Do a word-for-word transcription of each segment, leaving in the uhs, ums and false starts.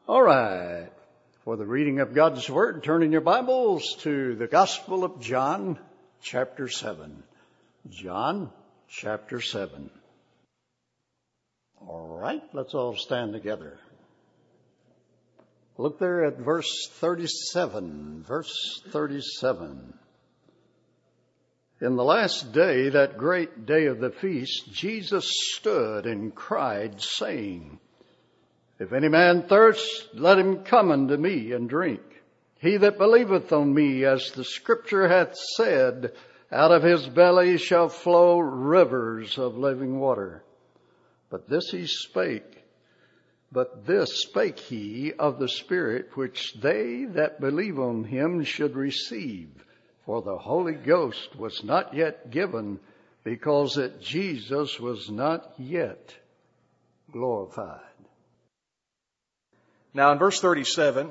All right. For the reading of God's Word, turn in your Bibles to the Gospel of John, chapter seven. John, chapter seven. All right, let's all stand together. Look there at verse thirty-seven. Verse thirty-seven. In the last day, that great day of the feast, Jesus stood and cried, saying, If any man thirst, let him come unto me and drink. He that believeth on me, as the Scripture hath said, out of his belly shall flow rivers of living water. But this he spake, but this spake he of the Spirit, which they that believe on him should receive. For the Holy Ghost was not yet given, because that Jesus was not yet glorified. Now in verse thirty-seven,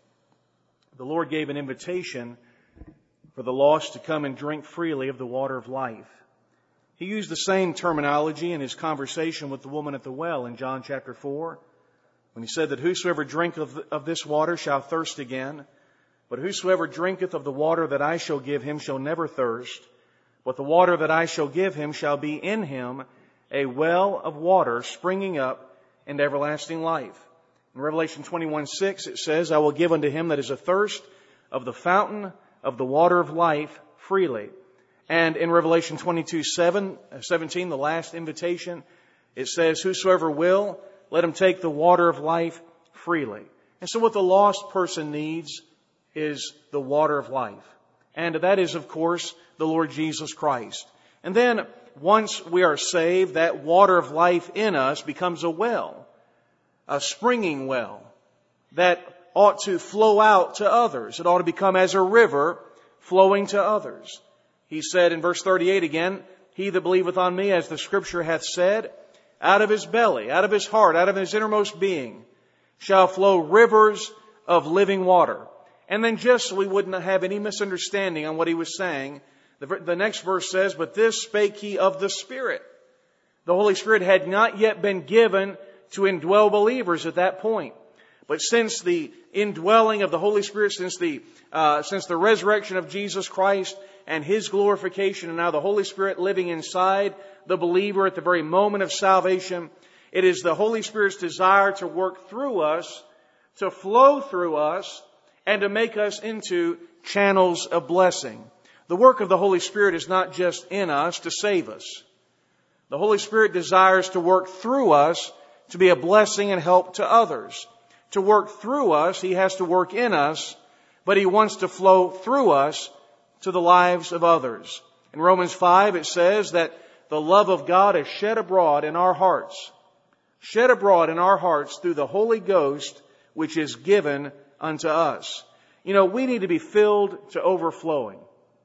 the Lord gave an invitation for the lost to come and drink freely of the water of life. He used the same terminology in his conversation with the woman at the well in John chapter four, when he said that whosoever drinketh of this water shall thirst again, but whosoever drinketh of the water that I shall give him shall never thirst, but the water that I shall give him shall be in him a well of water springing up into everlasting life. In Revelation twenty-one six it says, I will give unto him that is athirst of the fountain of the water of life freely. And in Revelation twenty-two seventeen, the last invitation, it says, Whosoever will, let him take the water of life freely. And so what the lost person needs is the water of life. And that is, of course, the Lord Jesus Christ. And then once we are saved, that water of life in us becomes a well, a springing well that ought to flow out to others. It ought to become as a river flowing to others. He said in verse thirty-eight again, He that believeth on me, as the Scripture hath said, out of his belly, out of his heart, out of his innermost being, shall flow rivers of living water. And then just so we wouldn't have any misunderstanding on what he was saying, the, the next verse says, But this spake he of the Spirit. The Holy Spirit had not yet been given to indwell believers at that point. But since the indwelling of the Holy Spirit, since the uh, since the resurrection of Jesus Christ and His glorification, and now the Holy Spirit living inside the believer at the very moment of salvation, it is the Holy Spirit's desire to work through us, to flow through us, and to make us into channels of blessing. The work of the Holy Spirit is not just in us to save us. The Holy Spirit desires to work through us to be a blessing and help to others. To work through us, He has to work in us, but He wants to flow through us to the lives of others. In Romans five, it says that the love of God is shed abroad in our hearts, shed abroad in our hearts through the Holy Ghost, which is given unto us. You know, we need to be filled to overflowing.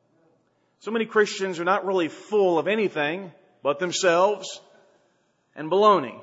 So many Christians are not really full of anything but themselves and baloney.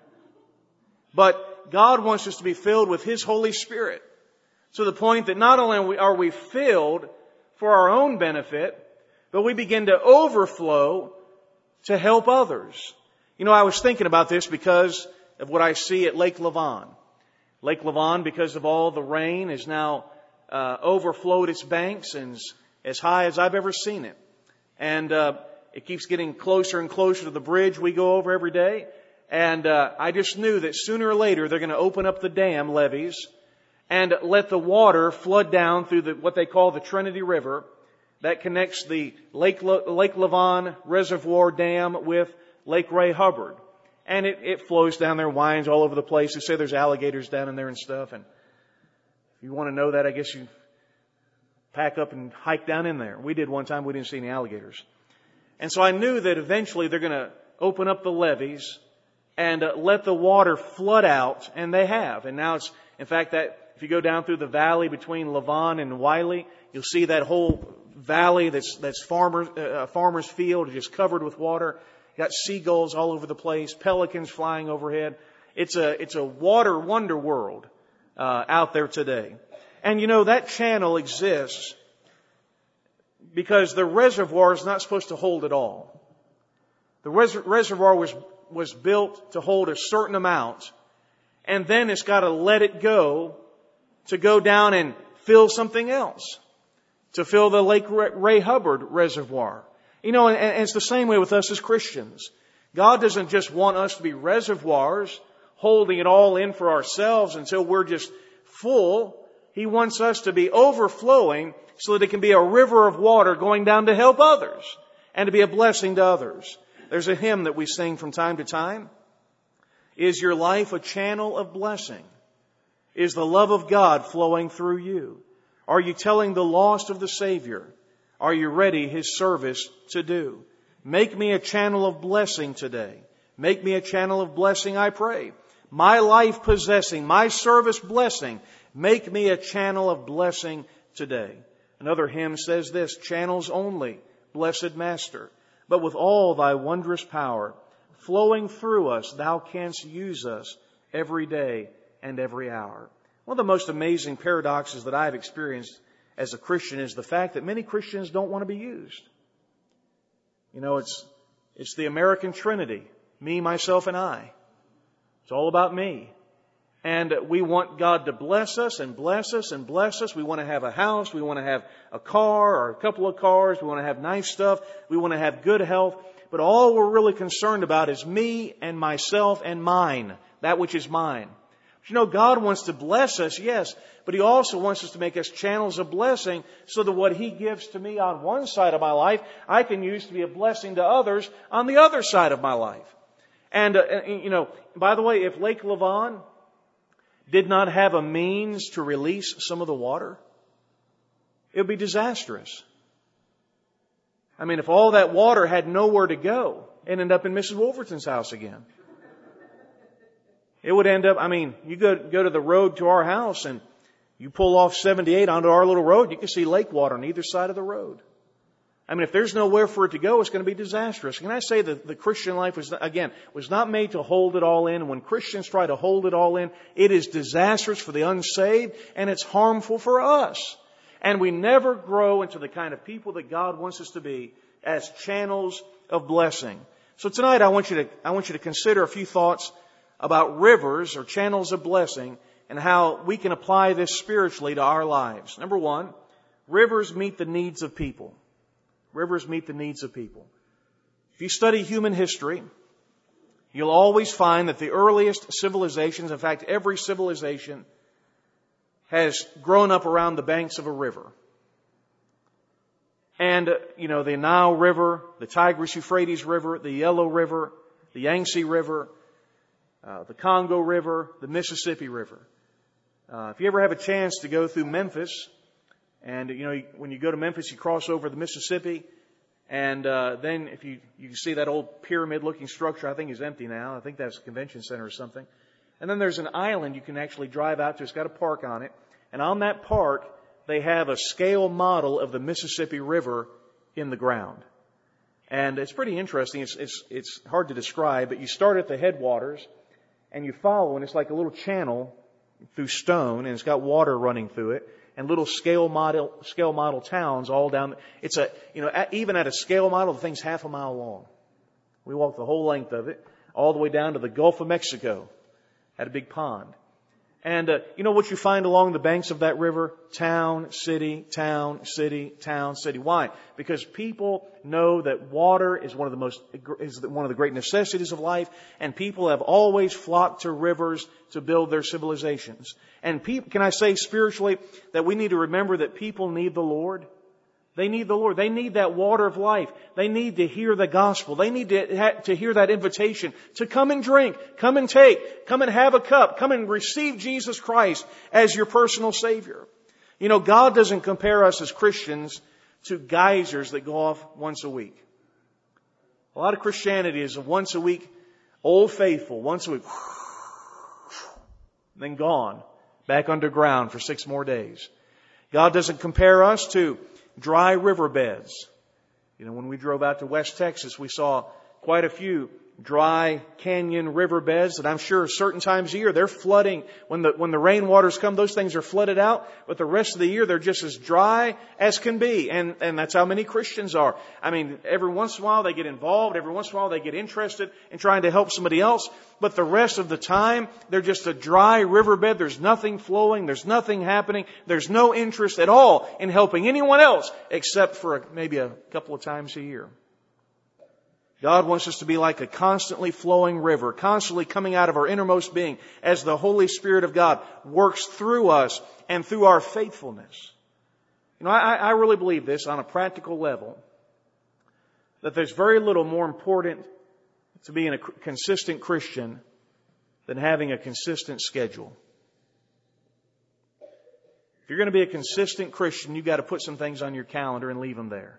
But God wants us to be filled with His Holy Spirit, to the point that not only are we filled for our own benefit, but we begin to overflow to help others. You know, I was thinking about this because of what I see at Lake Lavon. Lake Lavon, because of all the rain, has now uh, overflowed its banks and is as high as I've ever seen it. And uh, it keeps getting closer and closer to the bridge we go over every day. And uh, I just knew that sooner or later they're going to open up the dam levees and let the water flood down through the, what they call the Trinity River that connects the Lake, Lake Lavon Reservoir Dam with Lake Ray Hubbard. And it, it flows down there, winds all over the place. They say there's alligators down in there and stuff. And if you want to know that, I guess you pack up and hike down in there. We did one time. We didn't see any alligators. And so I knew that eventually they're going to open up the levees and uh, let the water flood out. And they have. And now it's, in fact, that if you go down through the valley between Lavon and Wiley, you'll see that whole valley that's that's farmer, uh, farmer's field just covered with water. You got seagulls all over the place, pelicans flying overhead. It's a it's a water wonder world uh, out there today. And you know, that channel exists because the reservoir is not supposed to hold it all. The res- reservoir was was built to hold a certain amount, And then it's got to let it go to go down and fill something else, to fill the Lake Ray Hubbard Reservoir. You know, and, and it's the same way with us as Christians. God doesn't just want us to be reservoirs, holding it all in for ourselves until we're just full. He wants us to be overflowing so that it can be a river of water going down to help others and to be a blessing to others. There's a hymn that we sing from time to time. Is your life a channel of blessing? Is the love of God flowing through you? Are you telling the lost of the Savior? Are you ready His service to do? Make me a channel of blessing today. Make me a channel of blessing, I pray. My life possessing, my service blessing. Make me a channel of blessing today. Another hymn says this, channels only, blessed Master, but with all Thy wondrous power, flowing through us, Thou canst use us every day and every hour. One of the most amazing paradoxes that I've experienced as a Christian is the fact that many Christians don't want to be used. You know, it's it's the American Trinity, me, myself, and I. It's all about me. And we want God to bless us and bless us and bless us. We want to have a house. We want to have a car or a couple of cars. We want to have nice stuff. We want to have good health. But all we're really concerned about is me and myself and mine, that which is mine. But you know, God wants to bless us, yes, but He also wants us to make us channels of blessing so that what He gives to me on one side of my life, I can use to be a blessing to others on the other side of my life. And, uh, you know, by the way, if Lake Lavon did not have a means to release some of the water, it would be disastrous. I mean, if all that water had nowhere to go, it ended up in Missus Wolverton's house again. It would end up, I mean, you go, go to the road to our house and you pull off seventy-eight onto our little road, you can see lake water on either side of the road. I mean, if there's nowhere for it to go, it's going to be disastrous. Can I say that the Christian life was, again, was not made to hold it all in. When Christians try to hold it all in, it is disastrous for the unsaved and it's harmful for us. And we never grow into the kind of people that God wants us to be as channels of blessing. So tonight I want you to, I want you to consider a few thoughts about rivers or channels of blessing and how we can apply this spiritually to our lives. Number one, rivers meet the needs of people. Rivers meet the needs of people. If you study human history, you'll always find that the earliest civilizations, in fact, every civilization, has grown up around the banks of a river. And, you know, the Nile River, the Tigris-Euphrates River, the Yellow River, the Yangtze River, uh, the Congo River, the Mississippi River. Uh, if you ever have a chance to go through Memphis, and, you know, when you go to Memphis, you cross over the Mississippi, and uh, then if you, you can see that old pyramid-looking structure, I think is empty now. I think that's a convention center or something. And then there's an island you can actually drive out to. It's got a park on it. And on that park, they have a scale model of the Mississippi River in the ground. And it's pretty interesting. It's, it's, it's hard to describe, but you start at the headwaters, and you follow, and it's like a little channel through stone, and it's got water running through it. And little scale model, scale model towns all down. It's a, you know, at, even at a scale model, the thing's half a mile long. We walked the whole length of it, all the way down to the Gulf of Mexico, at a big pond. And, uh, you know what you find along the banks of that river? Town, city, town, city, town, city. Why? Because people know that water is one of the most, is one of the great necessities of life, and people have always flocked to rivers to build their civilizations. And people, can I say spiritually that we need to remember that people need the Lord? They need the Lord. They need that water of life. They need to hear the gospel. They need to, to hear that invitation to come and drink, come and take, come and have a cup, come and receive Jesus Christ as your personal Savior. You know, God doesn't compare us as Christians to geysers that go off once a week. A lot of Christianity is a once a week, old faithful, once a week, then gone, back underground for six more days. God doesn't compare us to dry riverbeds. You know, when we drove out to West Texas, we saw quite a few dry canyon riverbeds that I'm sure certain times of year they're flooding. When the, when the rainwaters come, those things are flooded out. But the rest of the year they're just as dry as can be. And, and that's how many Christians are. I mean, every once in a while they get involved. Every once in a while they get interested in trying to help somebody else. But the rest of the time they're just a dry riverbed. There's nothing flowing. There's nothing happening. There's no interest at all in helping anyone else except for a, maybe a couple of times a year. God wants us to be like a constantly flowing river, constantly coming out of our innermost being as the Holy Spirit of God works through us and through our faithfulness. You know, I, I really believe this on a practical level, that there's very little more important to being a consistent Christian than having a consistent schedule. If you're going to be a consistent Christian, you've got to put some things on your calendar and leave them there.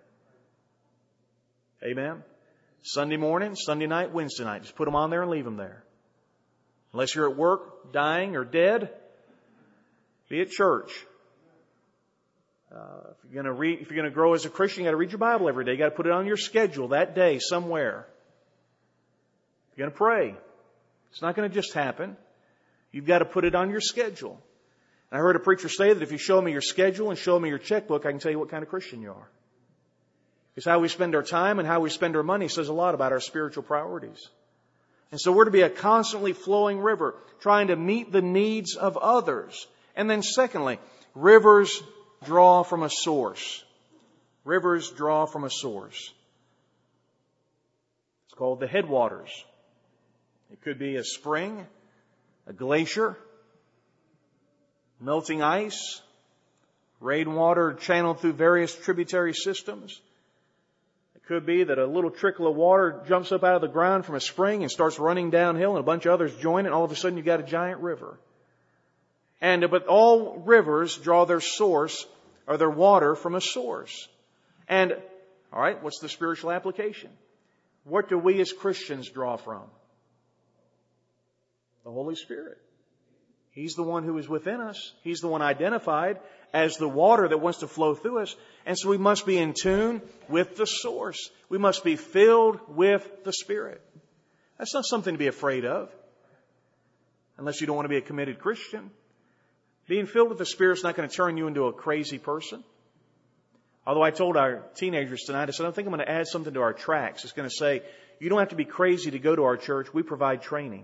Amen? Sunday morning, Sunday night, Wednesday night. Just put them on there and leave them there. Unless you're at work, dying or dead, be at church. Uh, if you're going to read, if you're going to grow as a Christian, you got to read your Bible every day. You got to put it on your schedule that day somewhere. If you're going to pray, it's not going to just happen. You've got to put it on your schedule. And I heard a preacher say that if you show me your schedule and show me your checkbook, I can tell you what kind of Christian you are. Because how we spend our time and how we spend our money says a lot about our spiritual priorities. And so we're to be a constantly flowing river, trying to meet the needs of others. And then secondly, rivers draw from a source. Rivers draw from a source. It's called the headwaters. It could be a spring, a glacier, melting ice, rainwater channeled through various tributary systems. It could be that a little trickle of water jumps up out of the ground from a spring and starts running downhill and a bunch of others join it, and all of a sudden you've got a giant river. And but all rivers draw their source or their water from a source. And all right, what's the spiritual application? What do we as Christians draw from? The Holy Spirit. He's the one who is within us. He's the one identified as the water that wants to flow through us. And so we must be in tune with the source. We must be filled with the Spirit. That's not something to be afraid of, unless you don't want to be a committed Christian. Being filled with the Spirit is not going to turn you into a crazy person. Although I told our teenagers tonight, I said, I think I'm going to add something to our tracts. It's going to say, you don't have to be crazy to go to our church. We provide training.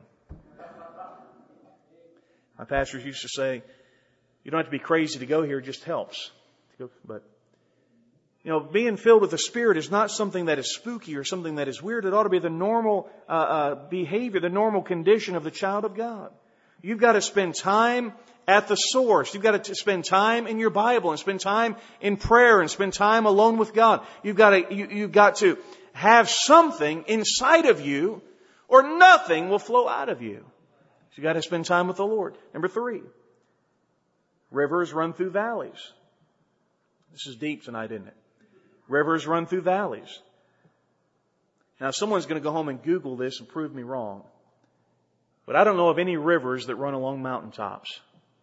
My pastors used to say, you don't have to be crazy to go here, it just helps. But, you know, being filled with the Spirit is not something that is spooky or something that is weird. It ought to be the normal uh, uh, behavior, the normal condition of the child of God. You've got to spend time at the source. You've got to spend time in your Bible and spend time in prayer and spend time alone with God. You've got to, you, you've got to have something inside of you or nothing will flow out of you. So you've got to spend time with the Lord. Number three, rivers run through valleys. This is deep tonight, isn't it? Rivers run through valleys. Now, someone's going to go home and Google this and prove me wrong. But I don't know of any rivers that run along mountaintops.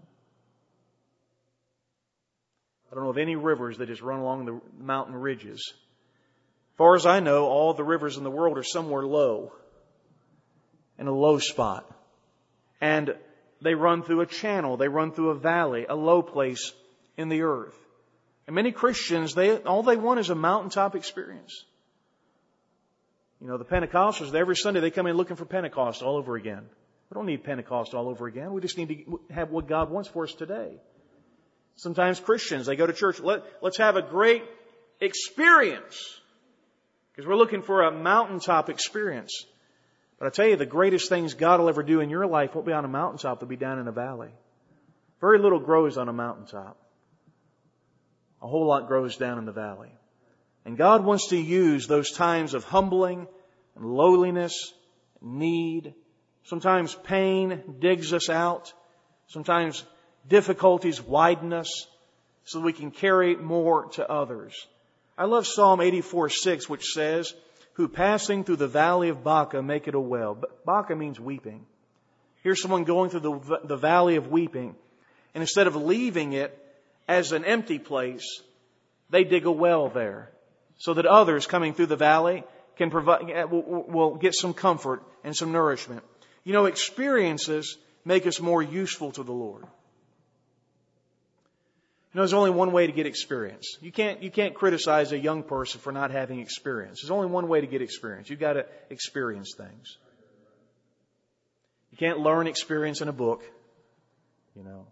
I don't know of any rivers that just run along the mountain ridges. As far as I know, all the rivers in the world are somewhere low, in a low spot. And they run through a channel, they run through a valley, a low place in the earth. And many Christians, they all they want is a mountaintop experience. You know, the Pentecostals, every Sunday they come in looking for Pentecost all over again. We don't need Pentecost all over again. We just need to have what God wants for us today. Sometimes Christians, they go to church, Let, let's have a great experience. Because we're looking for a mountaintop experience. But I tell you, the greatest things God will ever do in your life won't be on a mountaintop, they'll be down in a valley. Very little grows on a mountaintop. A whole lot grows down in the valley. And God wants to use those times of humbling and lowliness, need. Sometimes pain digs us out. Sometimes difficulties widen us so that we can carry more to others. I love Psalm eighty-four six, which says, who passing through the valley of Baca make it a well. Baca means weeping. Here's someone going through the, the valley of weeping. And instead of leaving it as an empty place, they dig a well there so that others coming through the valley can provide, will, will get some comfort and some nourishment. You know, experiences make us more useful to the Lord. You know, there's only one way to get experience. You can't, you can't criticize a young person for not having experience. There's only one way to get experience. You've got to experience things. You can't learn experience in a book, you know.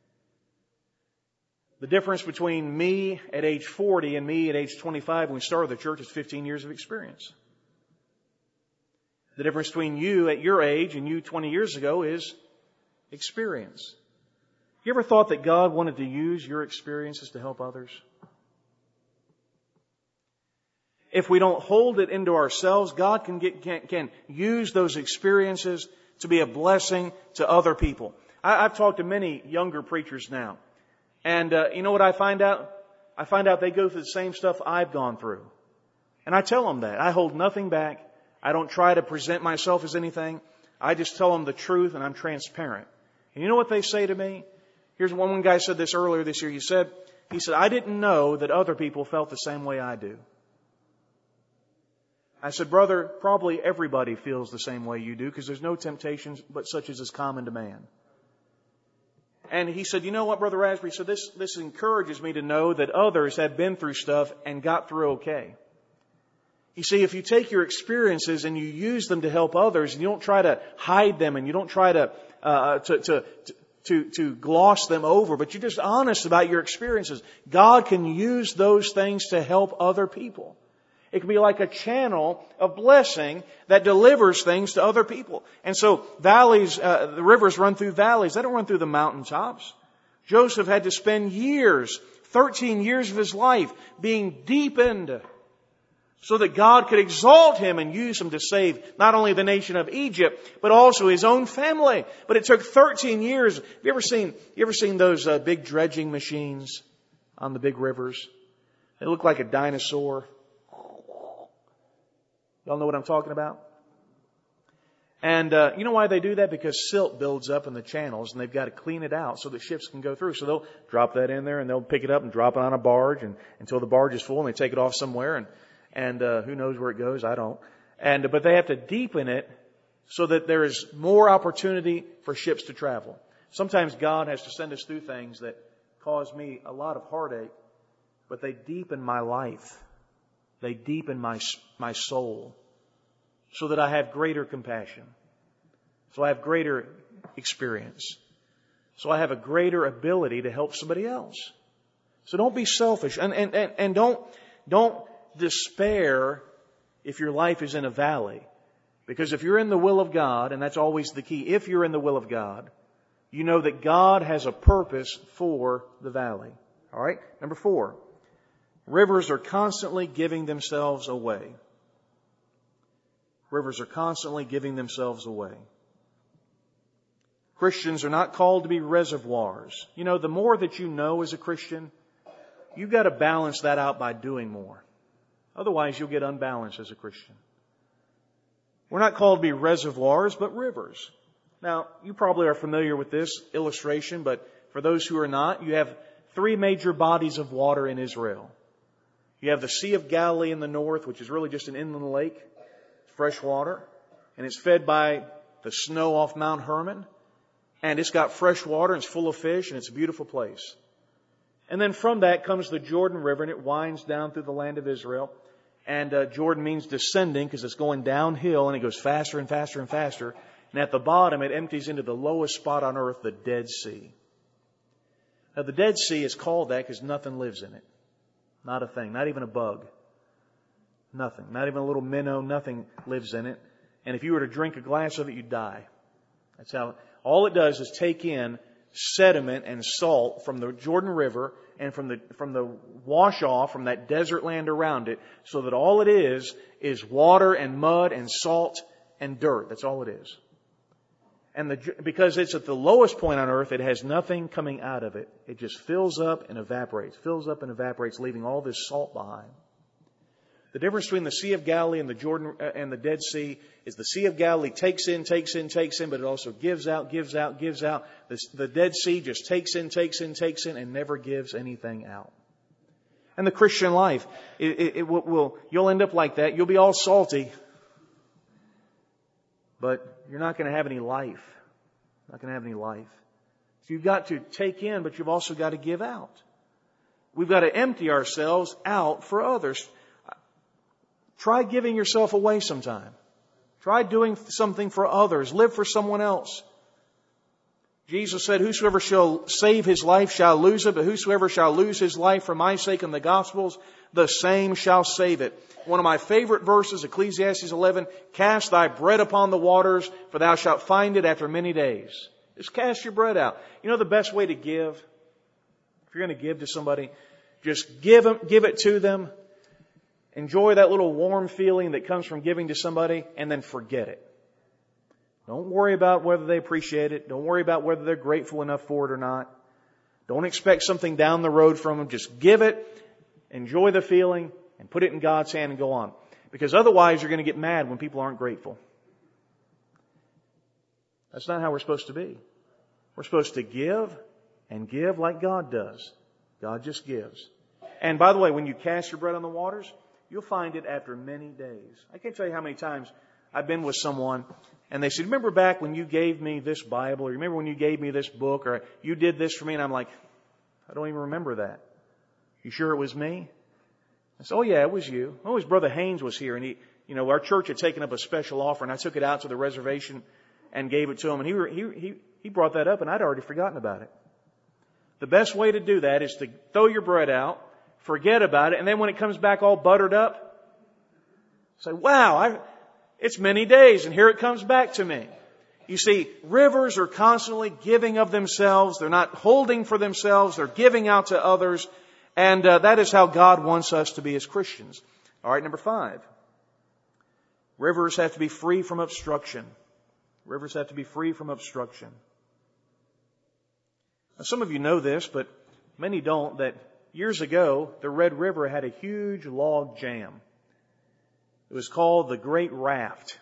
The difference between me at age forty and me at age twenty-five when we started the church is fifteen years of experience. The difference between you at your age and you twenty years ago is experience. You ever thought that God wanted to use your experiences to help others? If we don't hold it into ourselves, God can get, can, can use those experiences to be a blessing to other people. I, I've talked to many younger preachers now. And uh, you know what I find out? I find out they go through the same stuff I've gone through. And I tell them that. I hold nothing back. I don't try to present myself as anything. I just tell them the truth and I'm transparent. And you know what they say to me? Here's one, one guy said this earlier this year. He said, he said, I didn't know that other people felt the same way I do. I said, brother, probably everybody feels the same way you do because there's no temptations but such as is common to man. And he said, you know what, Brother Raspberry? He said, this, this encourages me to know that others have been through stuff and got through okay. You see, if you take your experiences and you use them to help others and you don't try to hide them and you don't try to, uh, to, to, to, to gloss them over, but you're just honest about your experiences, God can use those things to help other people. It can be like a channel of blessing that delivers things to other people. And so valleys, uh, the rivers run through valleys. They don't run through the mountaintops. Joseph had to spend years, thirteen years of his life being deepened so that God could exalt him and use him to save not only the nation of Egypt, but also his own family. But it took thirteen years. Have you ever seen, you ever seen those uh, big dredging machines on the big rivers? They look like a dinosaur. Y'all know what I'm talking about? And uh, you know why they do that? Because silt builds up in the channels and they've got to clean it out so that ships can go through. So they'll drop that in there and they'll pick it up and drop it on a barge and until the barge is full and they take it off somewhere and, and uh, who knows where it goes? I don't. And but they have to deepen it so that there is more opportunity for ships to travel. Sometimes God has to send us through things that cause me a lot of heartache, but they deepen my life. They deepen my my soul so that I have greater compassion. So I have greater experience. So I have a greater ability to help somebody else. So don't be selfish. And, and, and, and don't, don't despair if your life is in a valley. Because if you're in the will of God, and that's always the key, if you're in the will of God, you know that God has a purpose for the valley. All right? Number four. Rivers are constantly giving themselves away. Rivers are constantly giving themselves away. Christians are not called to be reservoirs. You know, the more that you know as a Christian, you've got to balance that out by doing more. Otherwise, you'll get unbalanced as a Christian. We're not called to be reservoirs, but rivers. Now, you probably are familiar with this illustration, but for those who are not, you have three major bodies of water in Israel. You have the Sea of Galilee in the north, which is really just an inland lake, fresh water, and it's fed by the snow off Mount Hermon, and it's got fresh water, and it's full of fish, and it's a beautiful place. And then from that comes the Jordan River, and it winds down through the land of Israel, and uh, Jordan means descending because it's going downhill, and it goes faster and faster and faster, and at the bottom it empties into the lowest spot on earth, the Dead Sea. Now the Dead Sea is called that because nothing lives in it. Not a thing. Not even a bug. Nothing. Not even a little minnow. Nothing lives in it. And if you were to drink a glass of it, you'd die. That's how. All it does is take in sediment and salt from the Jordan River and from the from the wash off from that desert land around it, so that all it is is water and mud and salt and dirt. That's all it is. And the, because it's at the lowest point on earth, it has nothing coming out of it. It just fills up and evaporates, fills up and evaporates, leaving all this salt behind. The difference between the Sea of Galilee and the Jordan uh, and the Dead Sea is the Sea of Galilee takes in, takes in, takes in, but it also gives out, gives out, gives out. The, the Dead Sea just takes in, takes in, takes in, and never gives anything out. And the Christian life, it, it, it will, will, you'll end up like that. You'll be all salty. But you're not going to have any life. Not going to have any life. So you've got to take in, but you've also got to give out. We've got to empty ourselves out for others. Try giving yourself away sometime. Try doing something for others. Live for someone else. Jesus said, whosoever shall save his life shall lose it, but whosoever shall lose his life for my sake and the gospel's, the same shall save it. One of my favorite verses, Ecclesiastes eleven, cast thy bread upon the waters, for thou shalt find it after many days. Just cast your bread out. You know the best way to give? If you're going to give to somebody, just give them, give it to them. Enjoy that little warm feeling that comes from giving to somebody, and then forget it. Don't worry about whether they appreciate it. Don't worry about whether they're grateful enough for it or not. Don't expect something down the road from them. Just give it, enjoy the feeling, and put it in God's hand and go on. Because otherwise you're going to get mad when people aren't grateful. That's not how we're supposed to be. We're supposed to give and give like God does. God just gives. And by the way, when you cast your bread on the waters, you'll find it after many days. I can't tell you how many times I've been with someone and they said, remember back when you gave me this Bible, or remember when you gave me this book, or you did this for me? And I'm like, I don't even remember that. You sure it was me? I said, oh yeah, it was you. Oh, his brother Haynes was here, and he, you know, our church had taken up a special offer, and I took it out to the reservation and gave it to him, and he he he he brought that up, and I'd already forgotten about it. The best way to do that is to throw your bread out, forget about it, and then when it comes back all buttered up, say, wow, I, it's many days, and here it comes back to me. You see, rivers are constantly giving of themselves. They're not holding for themselves. They're giving out to others. And uh, that is how God wants us to be as Christians. All right, number five. Rivers have to be free from obstruction. Rivers have to be free from obstruction. Now, some of you know this, but many don't, that years ago, the Red River had a huge log jam. It was called the Great Raft,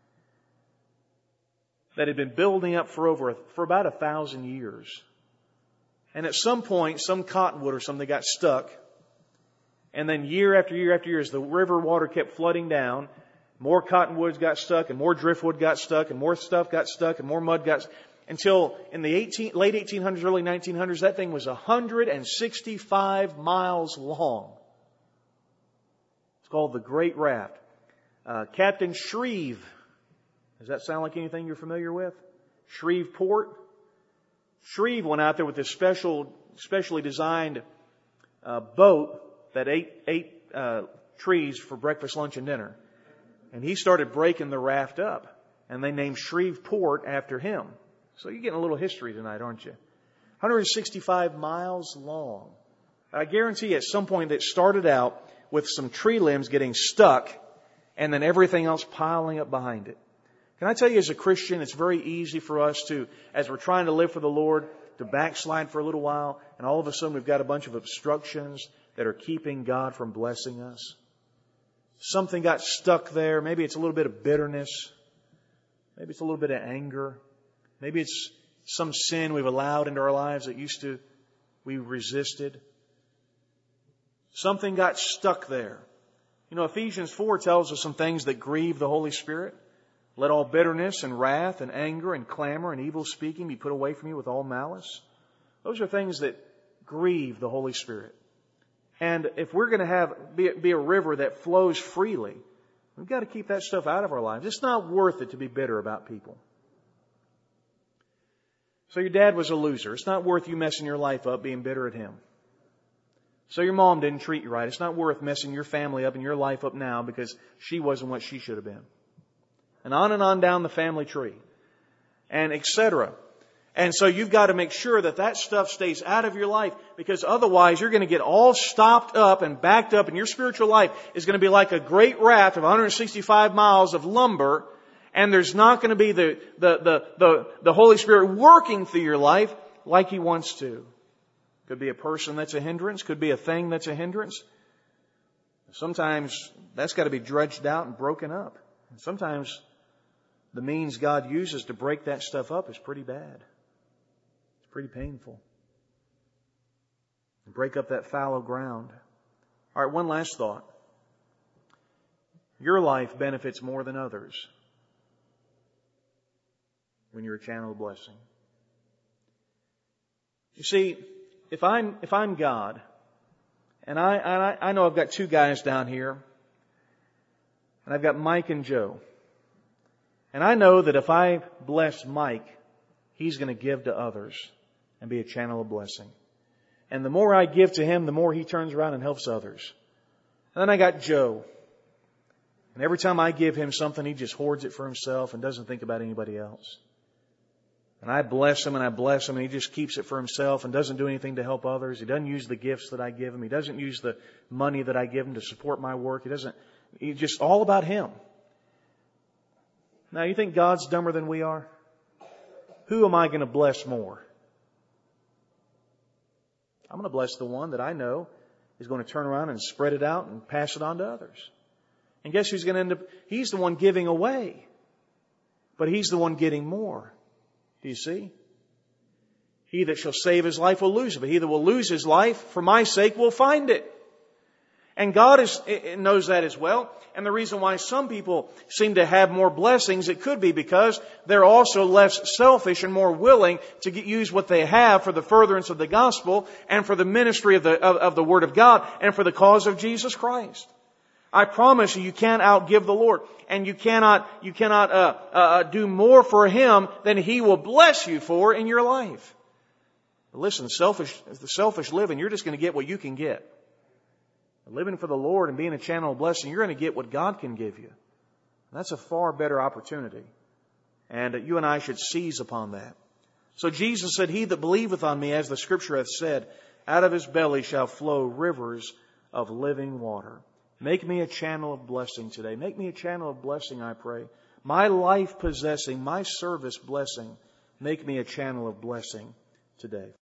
that had been building up for over, for about a thousand years. And at some point, some cottonwood or something got stuck. And then year after year after year, as the river water kept flooding down, more cottonwoods got stuck, and more driftwood got stuck, and more stuff got stuck, and more mud got stuck. Until in the eighteen, late eighteen hundreds, early nineteen hundreds, that thing was one hundred sixty-five miles long. It's called the Great Raft. Uh, Captain Shreve. Does that sound like anything you're familiar with? Shreveport. Shreve went out there with this special, specially designed uh, boat that ate, ate uh, trees for breakfast, lunch, and dinner. And he started breaking the raft up. And they named Shreveport after him. So you're getting a little history tonight, aren't you? one hundred sixty-five miles long. I guarantee at some point it started out with some tree limbs getting stuck and then everything else piling up behind it. Can I tell you, as a Christian, it's very easy for us to, as we're trying to live for the Lord, to backslide for a little while, and all of a sudden we've got a bunch of obstructions that are keeping God from blessing us. Something got stuck there. Maybe it's a little bit of bitterness. Maybe it's a little bit of anger. Maybe it's some sin we've allowed into our lives that used to, we resisted. Something got stuck there. You know, Ephesians four tells us some things that grieve the Holy Spirit. Let all bitterness and wrath and anger and clamor and evil speaking be put away from you with all malice. Those are things that grieve the Holy Spirit. And if we're going to have be, be a river that flows freely, we've got to keep that stuff out of our lives. It's not worth it to be bitter about people. So your dad was a loser. It's not worth you messing your life up being bitter at him. So your mom didn't treat you right. It's not worth messing your family up and your life up now because she wasn't what she should have been. And on and on down the family tree. And et cetera. And so you've got to make sure that that stuff stays out of your life, because otherwise you're going to get all stopped up and backed up, and your spiritual life is going to be like a great raft of one hundred sixty-five miles of lumber, and there's not going to be the, the, the, the, the Holy Spirit working through your life like He wants to. Could be a person that's a hindrance. Could be a thing that's a hindrance. Sometimes that's got to be dredged out and broken up. And sometimes the means God uses to break that stuff up is pretty bad. It's pretty painful. Break up that fallow ground. All right, one last thought. Your life benefits more than others when you're a channel of blessing. You see, if I'm if I'm God, and I and I, I know I've got two guys down here, and I've got Mike and Joe, and I know that if I bless Mike, he's going to give to others and be a channel of blessing. And the more I give to him, the more he turns around and helps others. And then I got Joe. And every time I give him something, he just hoards it for himself and doesn't think about anybody else. And I bless him and I bless him and he just keeps it for himself and doesn't do anything to help others. He doesn't use the gifts that I give him. He doesn't use the money that I give him to support my work. He doesn't, he's just all about him. Now, you think God's dumber than we are? Who am I going to bless more? I'm going to bless the one that I know is going to turn around and spread it out and pass it on to others. And guess who's going to end up? He's the one giving away. But he's the one getting more. Do you see? He that shall save his life will lose it. But he that will lose his life for my sake will find it. And God is, knows that as well. And the reason why some people seem to have more blessings, it could be because they're also less selfish and more willing to get, use what they have for the furtherance of the gospel and for the ministry of the, of, of the Word of God and for the cause of Jesus Christ. I promise you, you can't outgive the Lord. And you cannot, you cannot uh, uh, do more for Him than He will bless you for in your life. But listen, selfish, the selfish living, you're just going to get what you can get. Living for the Lord and being a channel of blessing, you're going to get what God can give you. That's a far better opportunity. And you and I should seize upon that. So Jesus said, He that believeth on me, as the Scripture hath said, out of his belly shall flow rivers of living water. Make me a channel of blessing today. Make me a channel of blessing, I pray. My life possessing, my service blessing, make me a channel of blessing today.